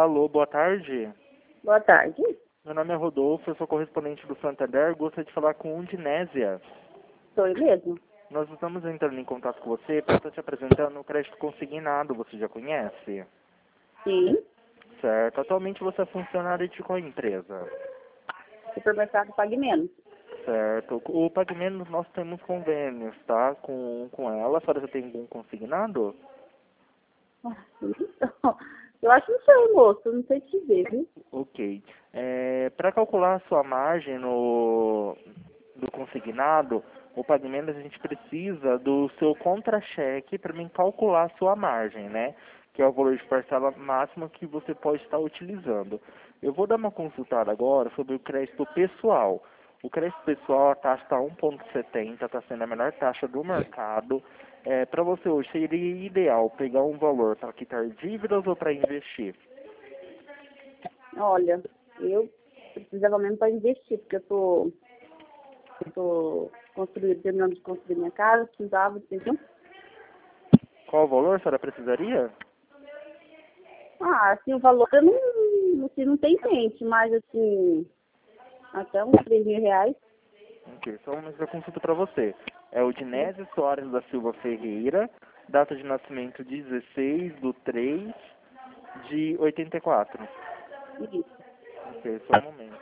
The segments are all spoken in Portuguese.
Alô, boa tarde. Boa tarde. Meu nome é Rodolfo, eu sou correspondente do Santander. Gostaria de falar com o Dinésia. Sou eu mesmo? Nós estamos entrando em contato com você para estar te apresentando o crédito consignado. Você já conhece? Sim. Certo. Atualmente você é funcionário de qual empresa? Supermercado Pague Menos. Certo. O PagMenos nós temos convênios, tá? Com ela. A senhora já tem algum consignado? Então, eu acho que não sei, moço. Não sei te ver, viu? Ok. Para calcular a sua margem do consignado, o PagMenos a gente precisa do seu contra-cheque para mim calcular a sua margem, né? Que é o valor de parcela máxima que você pode estar utilizando. Eu vou dar uma consultada agora sobre o crédito pessoal. O crédito pessoal, a taxa está 1,70, está sendo a menor taxa do mercado. Para você hoje, seria ideal pegar um valor para quitar dívidas ou para investir? Olha, eu precisava mesmo para investir, porque eu tô terminando de construir minha casa, precisava, entendeu? Qual o valor a senhora precisaria? Ah, assim, o valor eu não, assim, não tem mente, mas assim, até uns 3.000 reais. Ok, só um momento da consulta para você. É o Dinésio Soares da Silva Ferreira, data de nascimento 16/3/84. Isso. Ok, só um momento.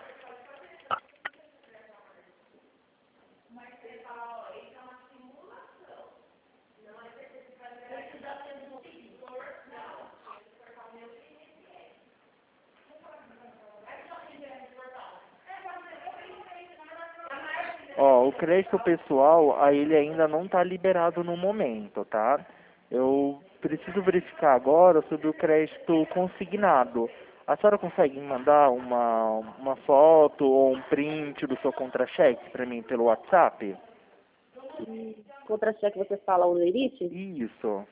Ó, o crédito pessoal, aí ele ainda não está liberado no momento, tá? Eu preciso verificar agora sobre o crédito consignado. A senhora consegue me mandar uma foto ou um print do seu contra-cheque para mim pelo WhatsApp? Contra-cheque você fala o lerite? Isso.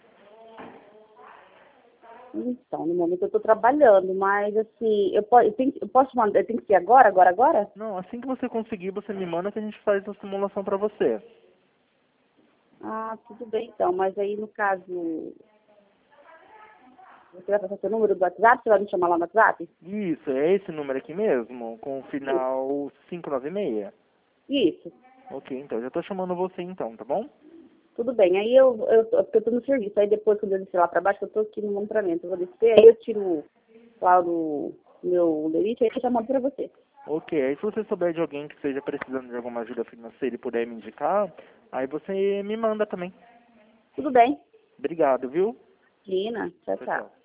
Então, no momento eu estou trabalhando, mas assim, eu posso mandar, tem que ser agora, agora, agora? Não, assim que você conseguir, você me manda que a gente faz a simulação para você. Ah, tudo bem então, mas aí no caso, você vai passar seu número do WhatsApp, você vai me chamar lá no WhatsApp? Isso, é esse número aqui mesmo, com o final 596. Isso, Ok, então, já tô chamando você então, tá bom? tudo bem. Aí porque eu tô no serviço, aí depois quando eu descer lá para baixo, eu tô aqui no monitoramento, eu vou descer, aí eu tiro lá o meu lerite, aí eu já mando para você. Ok, aí se você souber de alguém que esteja precisando de alguma ajuda financeira e puder me indicar, aí você me manda também. Tudo bem. Obrigado, viu? Gina, tchau, Tchau, tchau. tchau.